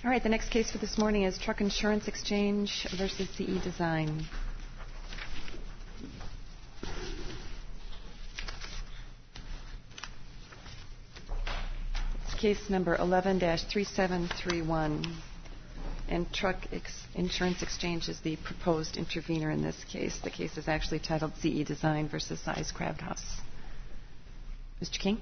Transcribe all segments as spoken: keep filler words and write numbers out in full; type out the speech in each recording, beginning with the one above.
All right, the next case for this morning is Truck Insurance Exchange versus C E Design. It's case number eleven dash three seven three one. And Truck Ex- Insurance Exchange is the proposed intervener in this case. The case is actually titled C E Design versus Size Crab House. Mister King?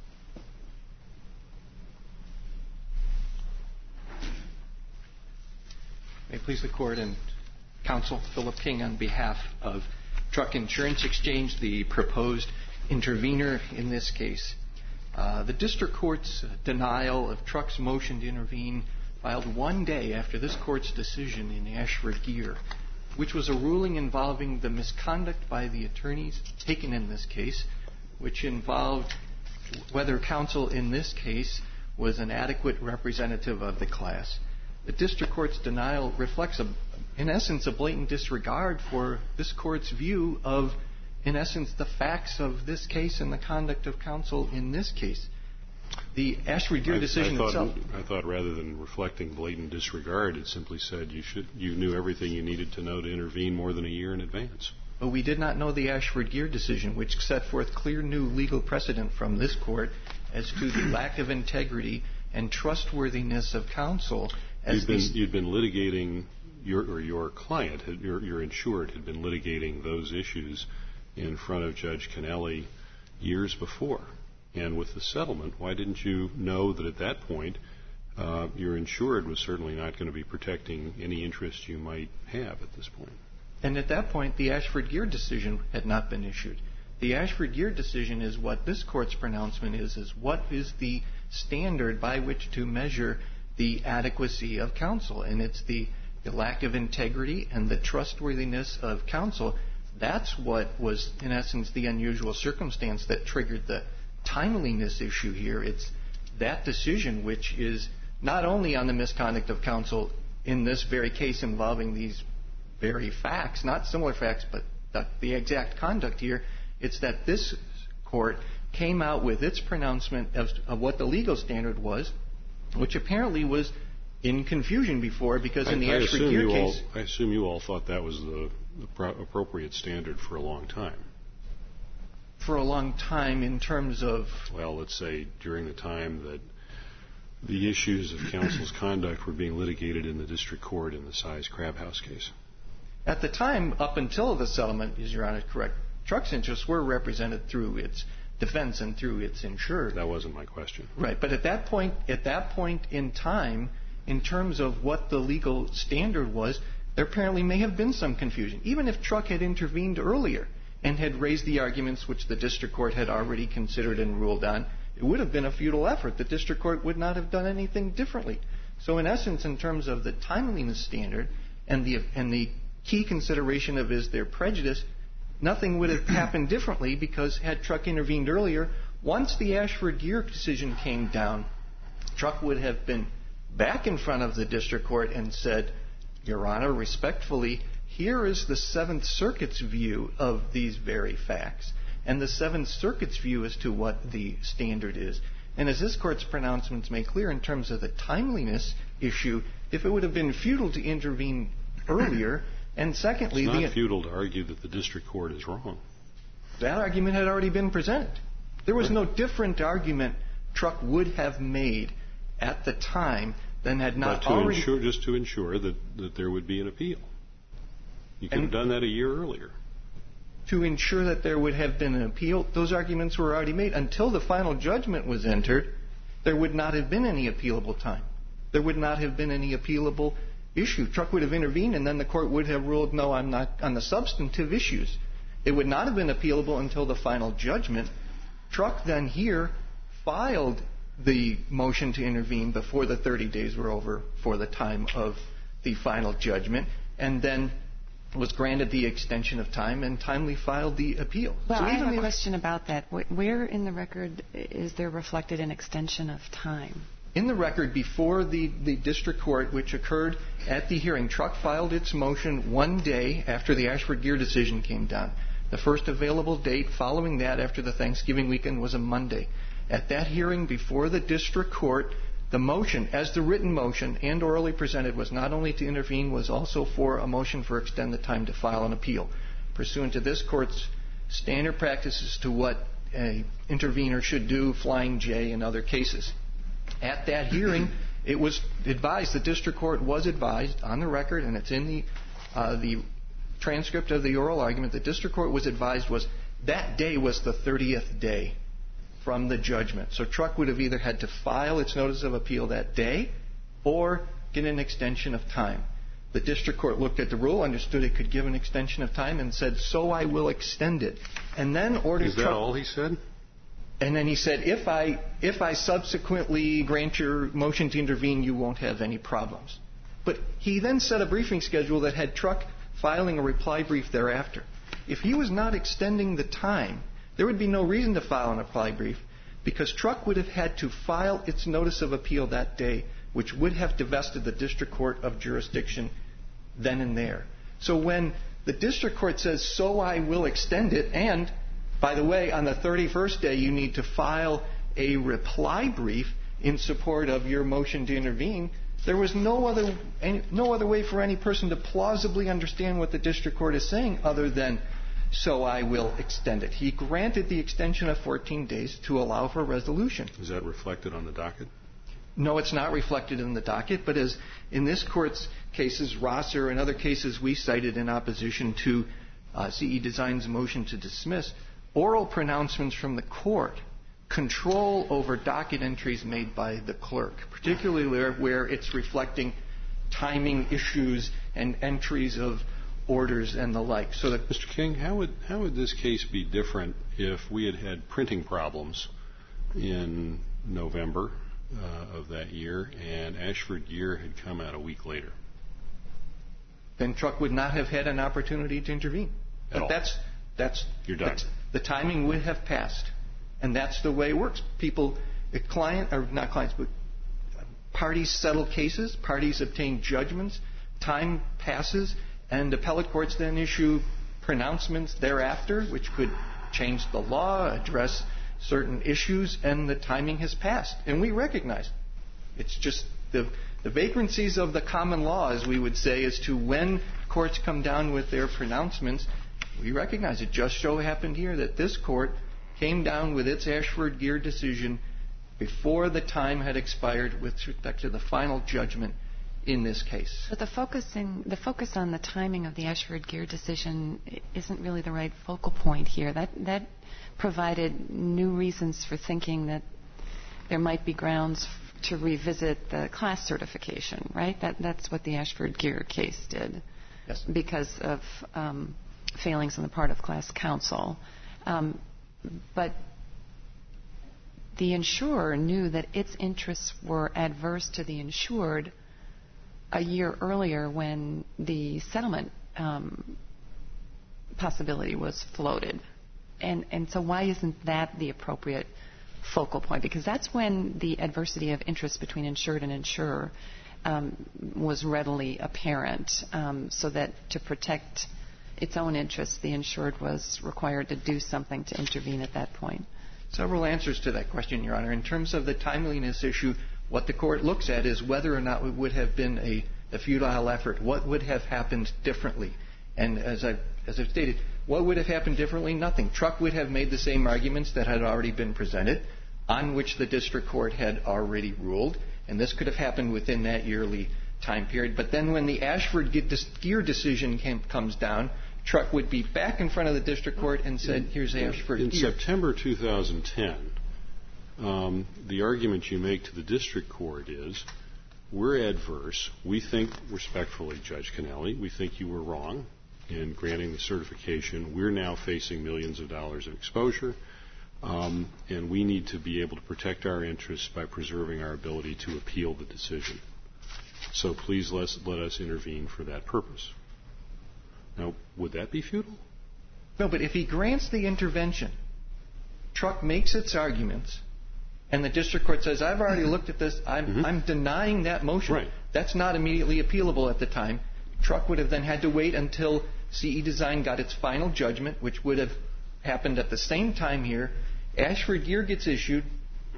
May it please the Court and Counsel, Philip King on behalf of Truck Insurance Exchange, the proposed intervener in this case. Uh, the District Court's denial of Truck's motion to intervene filed one day after this Court's decision in Ashford Gear, which was a ruling involving the misconduct by the attorneys taken in this case, which involved whether counsel in this case was an adequate representative of the class. The District Court's denial reflects, a, in essence, a blatant disregard for this Court's view of, in essence, the facts of this case and the conduct of counsel in this case. The Ashford Gear decision I, I thought, itself... I thought rather than reflecting blatant disregard, it simply said you should you knew everything you needed to know to intervene more than a year in advance. But we did not know the Ashford Gear decision, which set forth clear new legal precedent from this Court as to the lack of integrity and trustworthiness of counsel. You'd been, you'd been litigating, your, or your client, your, your insured, had been litigating those issues in front of Judge Kennelly years before. And with the settlement, why didn't you know that at that point uh, your insured was certainly not going to be protecting any interest you might have at this point? And at that point, the Ashford Gear decision had not been issued. The Ashford Gear decision is what this Court's pronouncement is, is what is the standard by which to measure the adequacy of counsel. And it's the, the lack of integrity and the trustworthiness of counsel. That's what was, in essence, the unusual circumstance that triggered the timeliness issue here. It's that decision which is not only on the misconduct of counsel in this very case involving these very facts, not similar facts, but the, the exact conduct here. It's that this Court came out with its pronouncement of, of what the legal standard was, which apparently was in confusion before, because in the I Ashford Gear case... All, I assume you all thought that was the, the pro- appropriate standard for a long time. For a long time in terms of... Well, let's say during the time that the issues of counsel's conduct were being litigated in the district court in the Size Crab House case. At the time, up until the settlement, is Your Honor correct, Truck's interests were represented through its defense and through its insured. That wasn't my question. Right, but at that point, at that point in time, in terms of what the legal standard was, there apparently may have been some confusion. Even if Truck had intervened earlier and had raised the arguments which the district court had already considered and ruled on, it would have been a futile effort. The district court would not have done anything differently. So in essence, in terms of the timeliness standard and the and the key consideration of is there prejudice, nothing would have happened differently, because had Truck intervened earlier, once the Ashford Gear decision came down, Truck would have been back in front of the district court and said, Your Honor, respectfully, here is the Seventh Circuit's view of these very facts, and the Seventh Circuit's view as to what the standard is. And as this Court's pronouncements make clear in terms of the timeliness issue, if it would have been futile to intervene earlier, and secondly... It's not the, futile to argue that the district court is wrong. That argument had already been presented. There was no different argument Truck would have made at the time than had not but to already... Ensure, just to ensure that, that there would be an appeal. You could and have done that a year earlier. To ensure that there would have been an appeal, those arguments were already made. Until the final judgment was entered, there would not have been any appealable time. There would not have been any appealable issue. Truck would have intervened, and then the court would have ruled, no, I'm not on the substantive issues. It would not have been appealable until the final judgment. Truck then here filed the motion to intervene before the thirty days were over for the time of the final judgment, and then was granted the extension of time and timely filed the appeal. Well, so I even have a the, question about that. Where in the record is there reflected an extension of time? In the record before the, the district court, which occurred at the hearing, Truck filed its motion one day after the Ashford Gear decision came down. The first available date following that after the Thanksgiving weekend was a Monday. At that hearing before the district court, The motion, as the written motion and orally presented, was not only to intervene, was also for a motion for extend the time to file an appeal, pursuant to this Court's standard practices to what an intervener should do, Flying J and other cases. At that hearing, it was advised, the district court was advised on the record, and it's in the uh, the transcript of the oral argument, the district court was advised was that day was the thirtieth day from the judgment. So Truck would have either had to file its notice of appeal that day or get an extension of time. The district court looked at the rule, understood it could give an extension of time, and said, so I will extend it. And then ordered Is that Truck, all he said? And then he said, if I if I subsequently grant your motion to intervene, you won't have any problems. But he then set a briefing schedule that had Truck filing a reply brief thereafter. If he was not extending the time, there would be no reason to file a reply brief, because Truck would have had to file its notice of appeal that day, which would have divested the district court of jurisdiction then and there. So when the district court says, so I will extend it, and by the way, on the thirty-first day, you need to file a reply brief in support of your motion to intervene, there was no other any, no other way for any person to plausibly understand what the district court is saying other than, so I will extend it. He granted the extension of fourteen days to allow for resolution. Is that reflected on the docket? No, it's not reflected in the docket, but as in this Court's cases, Rosser and other cases we cited in opposition to uh, C E Design's motion to dismiss, oral pronouncements from the court control over docket entries made by the clerk, particularly where, where it's reflecting timing issues and entries of orders and the like. So that Mister King, how would how would this case be different if we had had printing problems in November uh, of that year and Ashford Gear had come out a week later? Then Truck would not have had an opportunity to intervene. At But all. that's that's You're done. that's- the timing would have passed, and that's the way it works. People, a client or not clients, but parties settle cases, parties obtain judgments, time passes, and appellate courts then issue pronouncements thereafter, which could change the law, address certain issues, and the timing has passed. And we recognize it's just the the vagrancies of the common law, as we would say, as to when courts come down with their pronouncements. We recognize it just so happened here that this court came down with its Ashford Gear decision before the time had expired with respect to the final judgment in this case. But the focusing, the focus on the timing of the Ashford Gear decision isn't really the right focal point here. That that provided new reasons for thinking that there might be grounds f- to revisit the class certification, right? That that's what the Ashford Gear case did, Yes. because of um, failings on the part of class counsel. Um, but the insurer knew that its interests were adverse to the insured a year earlier when the settlement um, possibility was floated. And, and so why isn't that the appropriate focal point? Because that's when the adversity of interest between insured and insurer um, was readily apparent, um, so that to protect its own interests, the insured was required to do something to intervene at that point. Several answers to that question, Your Honor. In terms of the timeliness issue, what the court looks at is whether or not it would have been a, a futile effort. What would have happened differently? And as I've, as I've stated, what would have happened differently? Nothing. Truck would have made the same arguments that had already been presented, on which the district court had already ruled, and this could have happened within that yearly time period. But then when the Ashford Gear decision came, comes down, Truck would be back in front of the district court and said, here's Ashford In Gear. September two thousand ten, um, the argument you make to the district court is, we're adverse. We think, respectfully, Judge Cannelli, we think you were wrong in granting the certification. We're now facing millions of dollars of exposure, um, and we need to be able to protect our interests by preserving our ability to appeal the decision. So please let, let us intervene for that purpose. Now, would that be futile? No, but if he grants the intervention, Truck makes its arguments, and the district court says, I've already looked at this, I'm, Mm-hmm. I'm denying that motion. Right. That's not immediately appealable at the time. Truck would have then had to wait until C E Design got its final judgment, which would have happened at the same time here. Ashford Gear gets issued.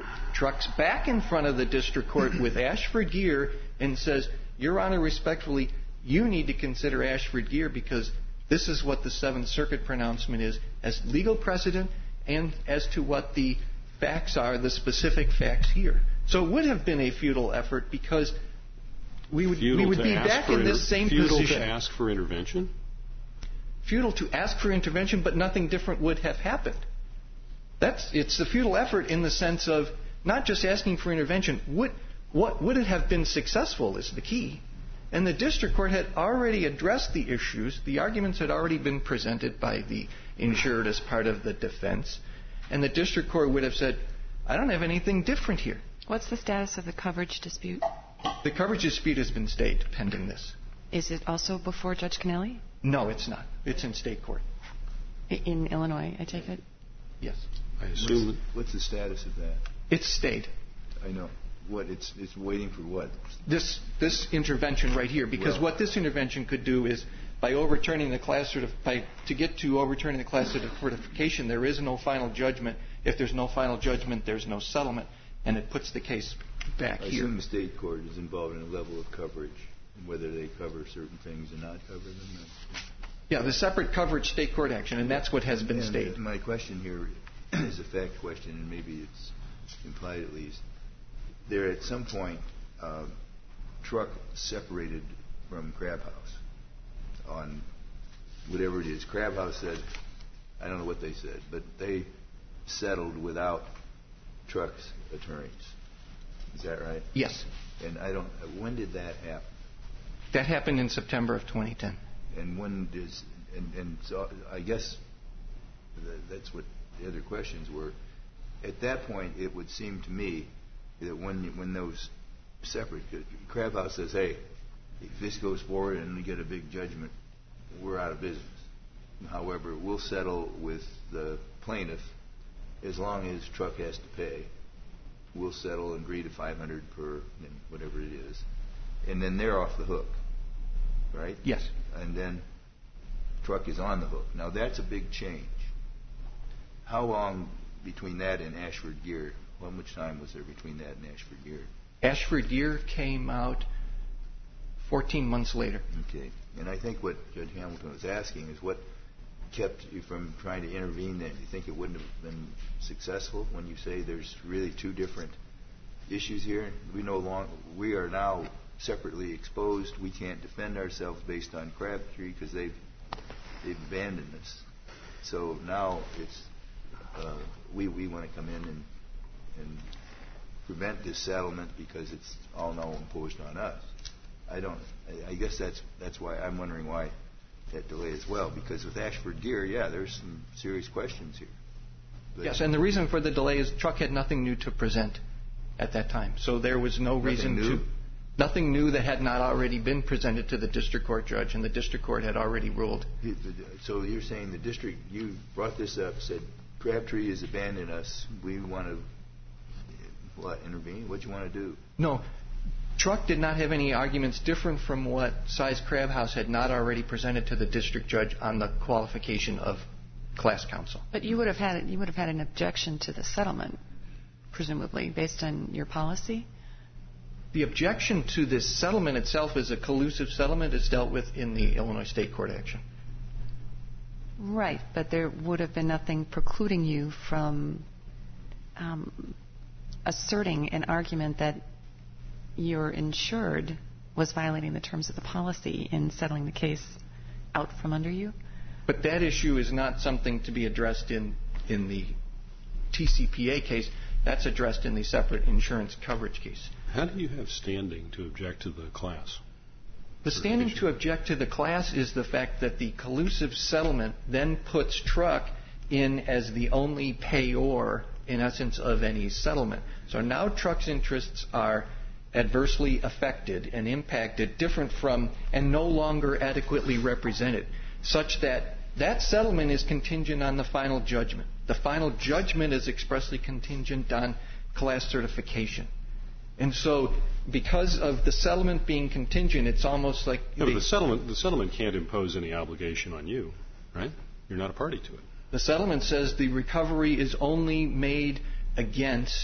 Truck's back in front of the district court with Ashford Gear and says, Your Honor, respectfully, you need to consider Ashford Gear because this is what the Seventh Circuit pronouncement is as legal precedent and as to what the facts are, the specific facts here. So it would have been a futile effort because we would, we would be back in this same futile position. Futile to ask for intervention? Futile to ask for intervention, but nothing different would have happened. That's it's a futile effort in the sense of not just asking for intervention. Would, what would it have been successful is the key. And the district court had already addressed the issues. The arguments had already been presented by the insured as part of the defense. And the district court would have said, I don't have anything different here. What's the status of the coverage dispute? The coverage dispute has been stayed pending this. Is it also before Judge Kennelly? No, it's not. It's in state court. In Illinois, I take it? Yes. I assume. What's, what's the status of that? It's stayed. I know. What it's it's waiting for what? This this intervention right here, because well, what this intervention could do is by overturning the class certif- by to get to overturning the class certification, there is no final judgment. If there's no final judgment, there's no settlement, and it puts the case back I here. I assume the state court is involved in a level of coverage, and whether they cover certain things and not cover them. Yeah, the separate coverage state court action, and that's what has been and stayed. My question here is a fact question, and maybe it's implied at least. There, at some point, uh, Truck separated from Crab House on whatever it is. Crab House said, I don't know what they said, but they settled without Truck's attorneys. Is that right? Yes. And I don't. When did that happen? That happened in September of twenty ten. And when does? And, and so I guess that's what the other questions were. At that point, it would seem to me that when when those separate, Crab House says, hey, if this goes forward and we get a big judgment, we're out of business. However, we'll settle with the plaintiff as long as Truck has to pay. We'll settle and agree to five hundred per whatever it is, and then they're off the hook, right? Yes. And then Truck is on the hook. Now that's a big change. How long between that and Ashford Gear? How much time was there between that and Ashford Gear? Ashford Gear came out fourteen months later. Okay. And I think what Judge Hamilton was asking is what kept you from trying to intervene then? You think it wouldn't have been successful when you say there's really two different issues here? We no long, we are now separately exposed. We can't defend ourselves based on Crabtree because they've, they've abandoned us. So now it's uh, we, we want to come in and and prevent this settlement because it's all now imposed on us. I don't. I, I guess that's that's why I'm wondering why that delay as well. Because with Ashford Gear, yeah, there's some serious questions here. But yes, and the reason for the delay is Truck had nothing new to present at that time, so there was no reason new? to nothing new that had not already been presented to the district court judge, and the district court had already ruled. So you're saying the district you brought this up, said Crabtree has abandoned us. We want to. What, intervene? What do you want to do? No. Truck did not have any arguments different from what Size Crab House had not already presented to the district judge on the qualification of class counsel. But you would have had you would have had an objection to the settlement, presumably, based on your policy? The objection to this settlement itself is a collusive settlement. It's dealt with in the Illinois State Court action. Right, but there would have been nothing precluding you from um, asserting an argument that your insured was violating the terms of the policy in settling the case out from under you? But that issue is not something to be addressed in, in the T C P A case. That's addressed in the separate insurance coverage case. How do you have standing to object to the class? The standing to object to the class is the fact that the collusive settlement then puts Truck in as the only payor, in essence, of any settlement. So now Truck's interests are adversely affected and impacted, different from and no longer adequately represented, such that that settlement is contingent on the final judgment. The final judgment is expressly contingent on class certification. And so because of the settlement being contingent, it's almost like... No, but the settlement, the settlement can't impose any obligation on you, right? You're not a party to it. The settlement says the recovery is only made against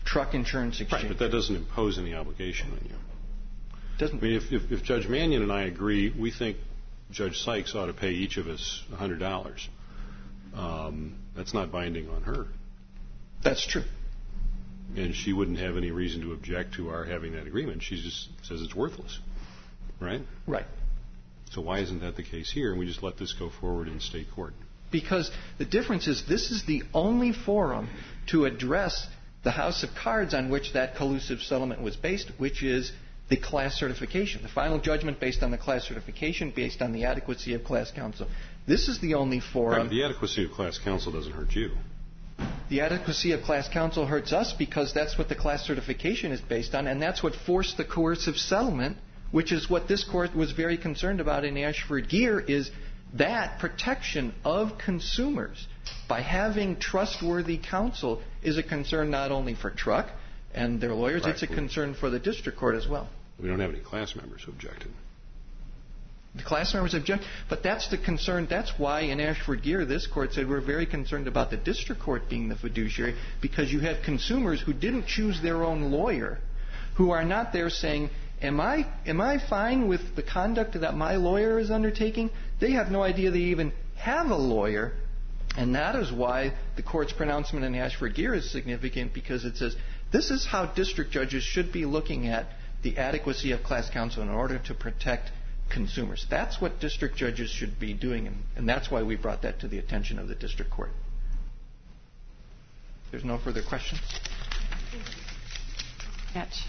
truck insurance exchange. Right, but that doesn't impose any obligation on you. Doesn't. I mean, if, if, if Judge Mannion and I agree, we think Judge Sykes ought to pay each of us one hundred dollars. Um, that's not binding on her. That's true. And she wouldn't have any reason to object to our having that agreement. She just says it's worthless. Right? Right. So why isn't that the case here, and we just let this go forward in state court? Because the difference is this is the only forum to address the house of cards on which that collusive settlement was based, which is the class certification, the final judgment based on the class certification, based on the adequacy of class counsel. This is the only forum. Right, the adequacy of class counsel doesn't hurt you. The adequacy of class counsel hurts us because that's what the class certification is based on, and that's what forced the coercive settlement, which is what this court was very concerned about in Ashford Gear, is that protection of consumers by having trustworthy counsel is a concern not only for Truck and their lawyers, right. It's a concern for the district court as well. We don't have any class members who objected. The class members object, but that's the concern. That's why in Ashford Gear this court said we're very concerned about the district court being the fiduciary, because you have consumers who didn't choose their own lawyer, who are not there saying, Am I am I fine with the conduct that my lawyer is undertaking? They have no idea they even have a lawyer, and that is why the court's pronouncement in Ashford Gear is significant, because it says this is how district judges should be looking at the adequacy of class counsel in order to protect consumers. That's what district judges should be doing, and, and that's why we brought that to the attention of the district court. There's no further questions? Hatch.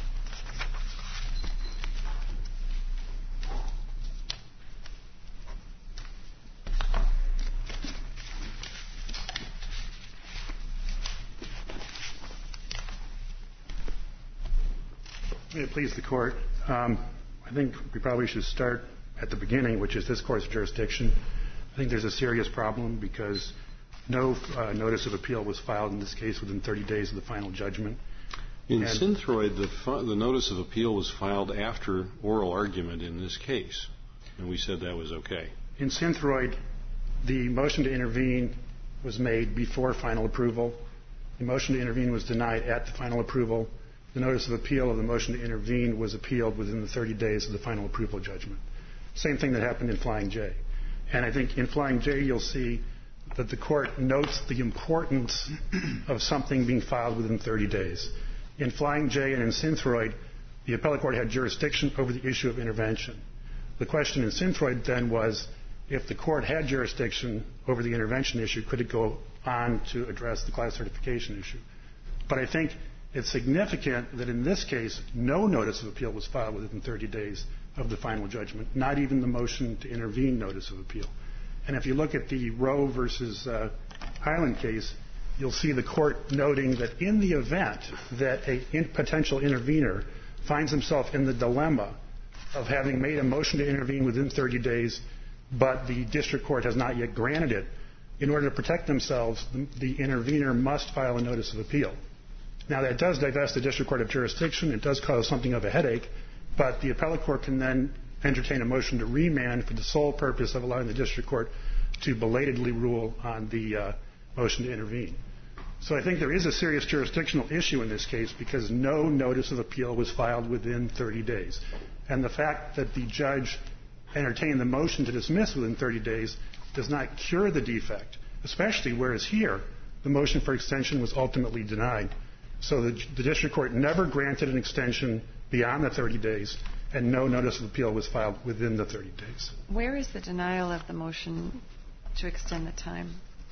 May it please the court. Um, I think we probably should start at the beginning, which is this court's jurisdiction. I think there's a serious problem because no uh, notice of appeal was filed in this case within thirty days of the final judgment. In and Synthroid, the, fi- the notice of appeal was filed after oral argument in this case, and we said that was okay. In Synthroid, the motion to intervene was made before final approval. The motion to intervene was denied at the final approval. The notice of appeal of the motion to intervene was appealed within the thirty days of the final approval judgment. Same thing that happened in Flying J. And I think in Flying J you'll see that the court notes the importance of something being filed within thirty days. In Flying J and in Synthroid, the appellate court had jurisdiction over the issue of intervention. The question in Synthroid then was, if the court had jurisdiction over the intervention issue, could it go on to address the class certification issue? But I think it's significant that in this case, no notice of appeal was filed within thirty days of the final judgment, not even the motion to intervene notice of appeal. And if you look at the Roe versus uh, Highland case, you'll see the court noting that in the event that a in potential intervener finds himself in the dilemma of having made a motion to intervene within thirty days, but the district court has not yet granted it, in order to protect themselves, the, the intervener must file a notice of appeal. Now, that does divest the district court of jurisdiction. It does cause something of a headache, but the appellate court can then entertain a motion to remand for the sole purpose of allowing the district court to belatedly rule on the uh, motion to intervene. So I think there is a serious jurisdictional issue in this case because no notice of appeal was filed within thirty days. And the fact that the judge entertained the motion to dismiss within thirty days does not cure the defect, especially whereas here the motion for extension was ultimately denied. So the, the district court never granted an extension beyond the thirty days, and no notice of appeal was filed within the thirty days. Where is the denial of the motion to extend the time?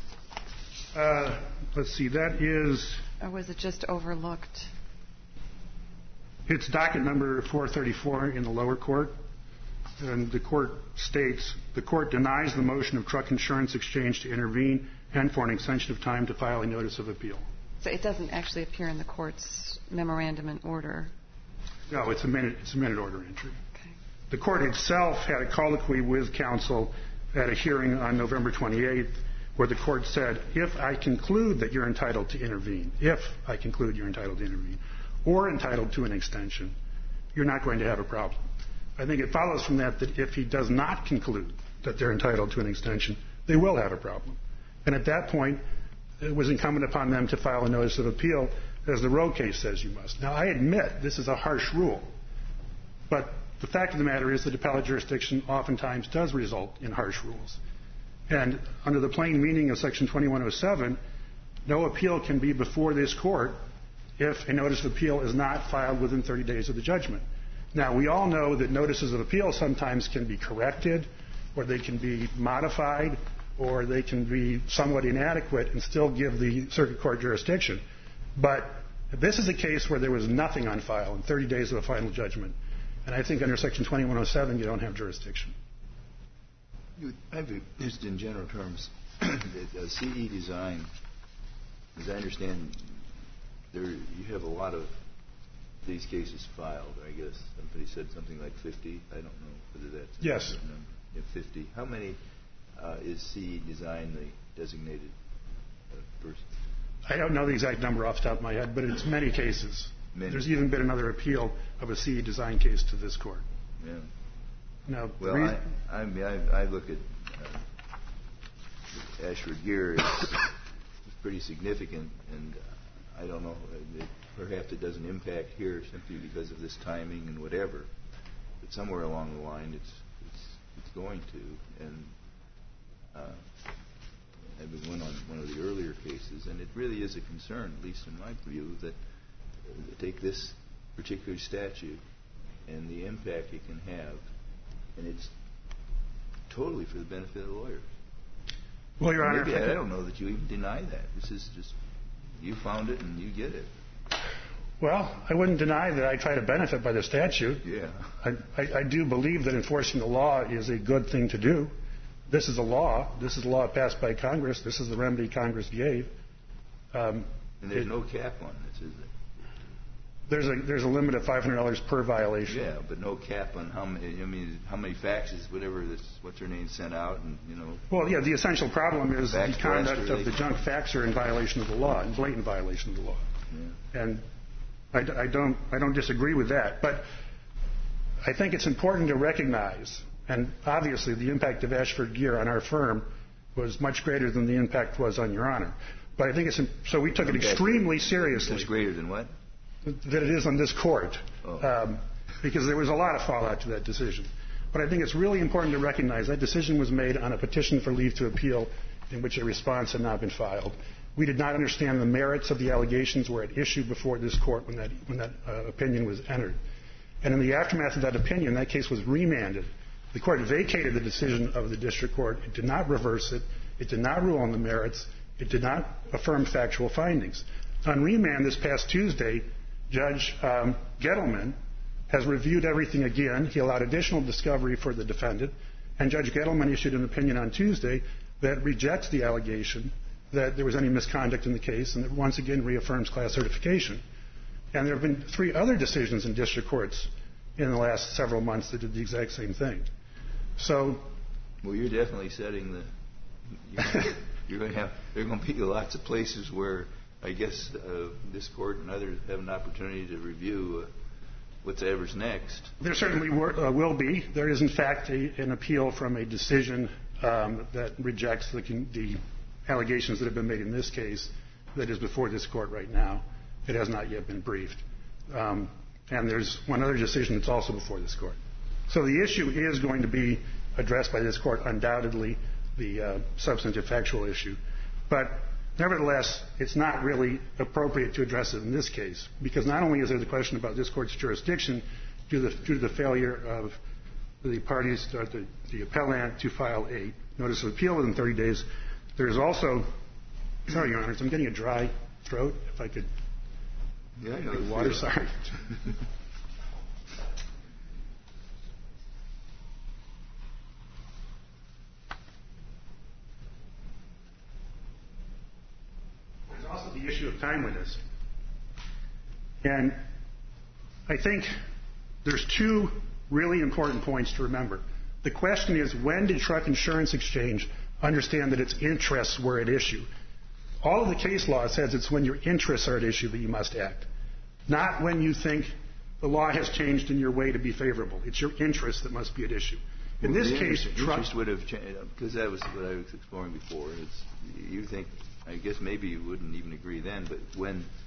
Uh, let's see, that is... Or was it just overlooked? It's docket number four thirty-four in the lower court, and the court states, the court denies the motion of Truck Insurance Exchange to intervene and for an extension of time to file a notice of appeal. So it doesn't actually appear in the court's memorandum and order? No, it's a minute, it's a minute order entry. Okay. The court itself had a colloquy with counsel at a hearing on November twenty-eighth where the court said, if I conclude that you're entitled to intervene, if I conclude you're entitled to intervene, or entitled to an extension, you're not going to have a problem. I think it follows from that that if he does not conclude that they're entitled to an extension, they will have a problem. And at that point, it was incumbent upon them to file a notice of appeal as the Roe case says you must. Now, I admit this is a harsh rule, but the fact of the matter is that appellate jurisdiction oftentimes does result in harsh rules. And under the plain meaning of Section twenty-one oh seven, no appeal can be before this court if a notice of appeal is not filed within thirty days of the judgment. Now, we all know that notices of appeal sometimes can be corrected, or they can be modified, or they can be somewhat inadequate and still give the circuit court jurisdiction. But this is a case where there was nothing on file in thirty days of a final judgment. And I think under Section twenty-one oh seven, you don't have jurisdiction. You, I've just in general terms, that uh, C E Design, as I understand, there you have a lot of these cases filed. I guess somebody said something like fifty. I don't know whether that's yes. a number. Yeah, fifty. How many uh, is C E Design the designated uh, person? I don't know the exact number off the top of my head, but it's many cases. Many. There's even been another appeal of a C E Design case to this court. Yeah. Now, well, reason- I, I, mean, I, I look at uh, Ashford Gear as pretty significant, and I don't know, it, perhaps it doesn't impact here simply because of this timing and whatever, but somewhere along the line it's it's, it's going to. And uh, I was one on one of the earlier cases, and it really is a concern, at least in my view, that uh, take this particular statute and the impact it can have, and it's totally for the benefit of the lawyers. Well, Your Honor, Maybe, I don't know that you even deny that. This is just, you found it and you get it. well, I wouldn't deny that I try to benefit by the statute. Yeah. I, I, I do believe that enforcing the law is a good thing to do. This is a law. This is a law passed by Congress. This is the remedy Congress gave. Um, and there's it, no cap on this, is there? There's a there's a limit of five hundred dollars per violation. Yeah, but no cap on how many. I mean, how many faxes, whatever this, what's her name, sent out, and you know. Well, yeah. The essential problem is Fax the conduct blast of the junk faxer in violation of the law, in blatant violation of the law. Yeah. And I, I don't I don't disagree with that, but I think it's important to recognize, and obviously the impact of Ashford Gear on our firm was much greater than the impact was on Your Honor. But I think it's so we took it extremely seriously. It's greater than what? That it is on this court, oh. um, because there was a lot of fallout to that decision. But I think it's really important to recognize that decision was made on a petition for leave to appeal in which a response had not been filed. We did not understand the merits of the allegations were at issue before this court when that, when that uh, opinion was entered. And in the aftermath of that opinion, that case was remanded. The court vacated the decision of the district court. It did not reverse it. It did not rule on the merits. It did not affirm factual findings. On remand this past Tuesday, Judge um, Gettleman has reviewed everything again. He allowed additional discovery for the defendant, and Judge Gettleman issued an opinion on Tuesday that rejects the allegation that there was any misconduct in the case and that once again reaffirms class certification. And there have been three other decisions in district courts in the last several months that did the exact same thing. So, well, you're definitely setting the. You're, you're going to have. There are going to be lots of places where I guess uh, this court and others have an opportunity to review uh, whatever's next. There certainly were, uh, will be. There is, in fact, a, an appeal from a decision um, that rejects the, the allegations that have been made in this case that is before this court right now. It has not yet been briefed. Um, and there's one other decision that's also before this court. So the issue is going to be addressed by this court, undoubtedly, the uh, substantive factual issue. But nevertheless, it's not really appropriate to address it in this case, because not only is there the question about this court's jurisdiction due to the, due to the failure of the parties, uh, the, the appellant, to file a notice of appeal within thirty days, there is also, sorry, Your Honors, I'm getting a dry throat. If I could yeah, get water, sorry. The issue of timeliness. And I think there's two really important points to remember. The question is, when did Truck Insurance Exchange understand that its interests were at issue? All of the case law says it's when your interests are at issue that you must act, not when you think the law has changed in your way to be favorable. It's your interests that must be at issue. In well, this the case, interest, Truck interest would have changed, because that was what I was exploring before. It's, you think, I guess maybe you wouldn't even agree then, but when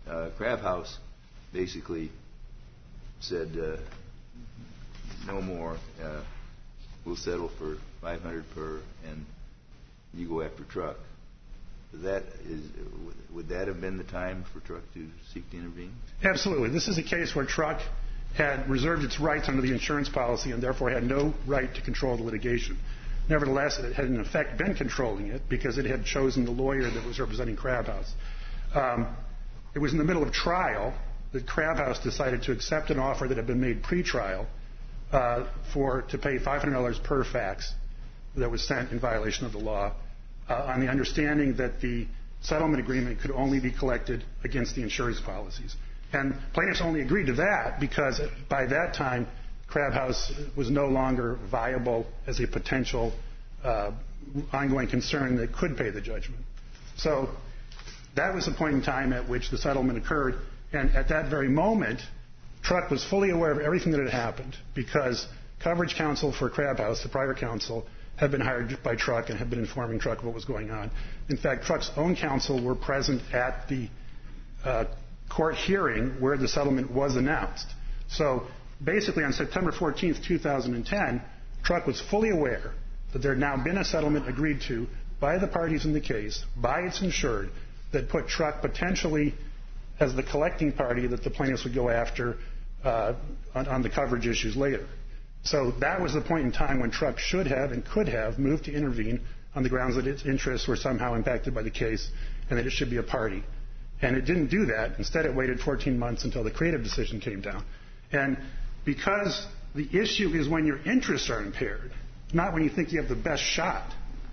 uh, Crab House basically said, uh, no more, uh, we'll settle for five hundred per, and you go after Truck. That is, would that have been the time for Truck to seek to intervene? Absolutely. This is a case where Truck had reserved its rights under the insurance policy and therefore had no right to control the litigation. Nevertheless, it had in effect been controlling it because it had chosen the lawyer that was representing Crab House. Um, it was in the middle of trial that Crab House decided to accept an offer that had been made pre-trial uh, for to pay five hundred dollars per fax that was sent in violation of the law, uh, on the understanding that the settlement agreement could only be collected against the insurance policies. And plaintiffs only agreed to that because by that time, Crab House was no longer viable as a potential uh, ongoing concern that could pay the judgment. So that was the point in time at which the settlement occurred. And at that very moment, Truck was fully aware of everything that had happened because coverage counsel for Crab House, the private counsel, had been hired by Truck and had been informing Truck of what was going on. In fact, Truck's own counsel were present at the uh, court hearing where the settlement was announced. So basically on September fourteenth, two thousand ten, Truck was fully aware that there had now been a settlement agreed to by the parties in the case, by its insured, that put Truck potentially as the collecting party that the plaintiffs would go after uh, on, on the coverage issues later. So that was the point in time when Truck should have and could have moved to intervene on the grounds that its interests were somehow impacted by the case and that it should be a party. And it didn't do that. Instead, it waited fourteen months until the creative decision came down. And because the issue is when your interests are impaired, not when you think you have the best shot,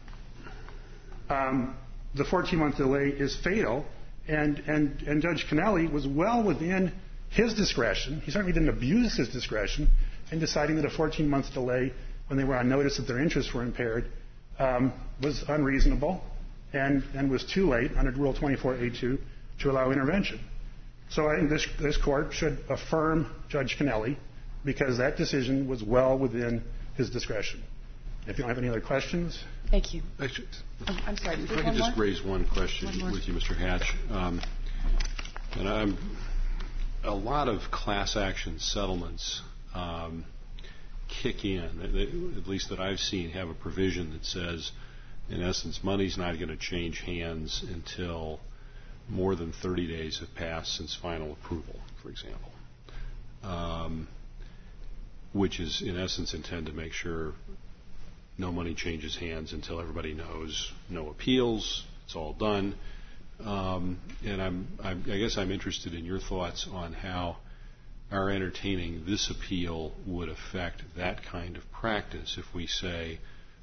um, the fourteen-month delay is fatal. And, and, and Judge Kennelly was well within his discretion. He certainly didn't abuse his discretion in deciding that a fourteen-month delay when they were on notice that their interests were impaired um, was unreasonable and, and was too late under Rule twenty-four A two to allow intervention. So I think this, this court should affirm Judge Kennelly because that decision was well within his discretion. If you don't have any other questions. Thank you. Actually, oh, I'm sorry. If I could just more? raise one question one with you, Mister Hatch. Um, and I'm, a lot of class action settlements um, kick in, at least that I've seen, have a provision that says, in essence, money's not going to change hands until more than thirty days have passed since final approval, for example, um, which is, in essence, intended to make sure no money changes hands until everybody knows no appeals, it's all done. Um, and I'm, I'm, I guess I'm interested in your thoughts on how our entertaining this appeal would affect that kind of practice if we say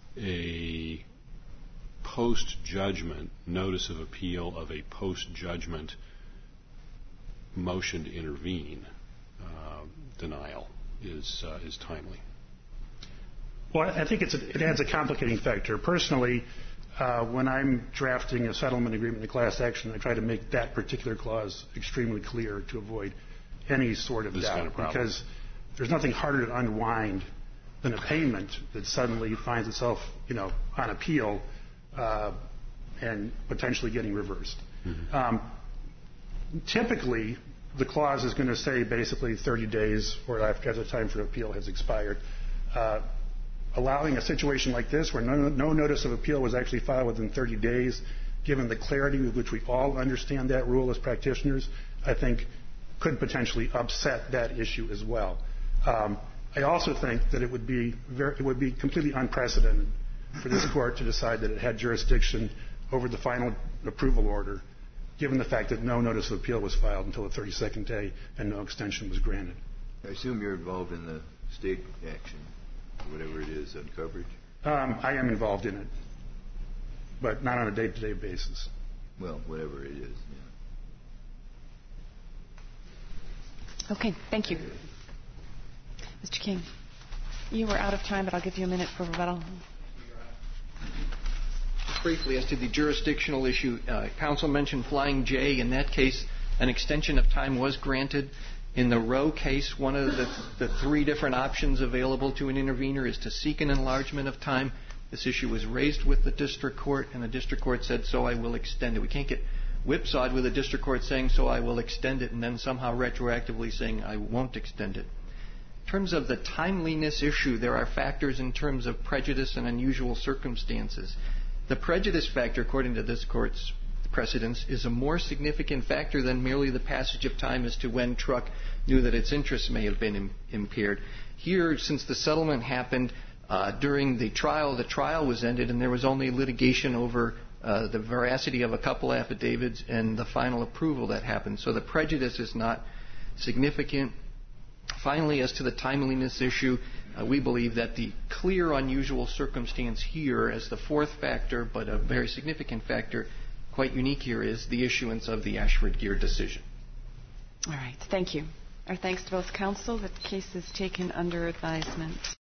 a post-judgment notice of appeal of a post-judgment motion to intervene uh, denial is uh, is timely. Well, I think it's a, it adds a complicating factor. Personally, uh, when I'm drafting a settlement agreement in a class action, I try to make that particular clause extremely clear to avoid any sort of this doubt. Kind of problem. Because there's nothing harder to unwind than a payment that suddenly finds itself, you know, on appeal uh, and potentially getting reversed. Mm-hmm. Um, typically, the clause is going to say basically thirty days or after the time for appeal has expired. Uh, allowing a situation like this where no, no notice of appeal was actually filed within thirty days, given the clarity with which we all understand that rule as practitioners, I think could potentially upset that issue as well. Um, I also think that it would be very, it would be completely unprecedented for this court to decide that it had jurisdiction over the final approval order, given the fact that no notice of appeal was filed until the thirty-second day and no extension was granted. I assume you're involved in the state action, whatever it is, on coverage? Um, I am involved in it, but not on a day-to-day basis. Well, whatever it is, yeah. Okay, thank you. Mister King, you were out of time, but I'll give you a minute for rebuttal. Briefly, as to the jurisdictional issue, uh, counsel mentioned Flying J. In that case, an extension of time was granted. In the Roe case, one of the, the three different options available to an intervener is to seek an enlargement of time. This issue was raised with the district court, and the district court said, so I will extend it. We can't get whipsawed with the district court saying, so I will extend it, and then somehow retroactively saying I won't extend it. In terms of the timeliness issue, there are factors in terms of prejudice and unusual circumstances. The prejudice factor, according to this court's precedents, is a more significant factor than merely the passage of time as to when Truck knew that its interests may have been im- impaired. Here, since the settlement happened uh, during the trial, the trial was ended and there was only litigation over uh, the veracity of a couple affidavits and the final approval that happened. So the prejudice is not significant. Finally, as to the timeliness issue, uh, we believe that the clear unusual circumstance here as the fourth factor, but a very significant factor, quite unique here, is the issuance of the Ashford-Gear decision. All right. Thank you. Our thanks to both counsel. The case is taken under advisement.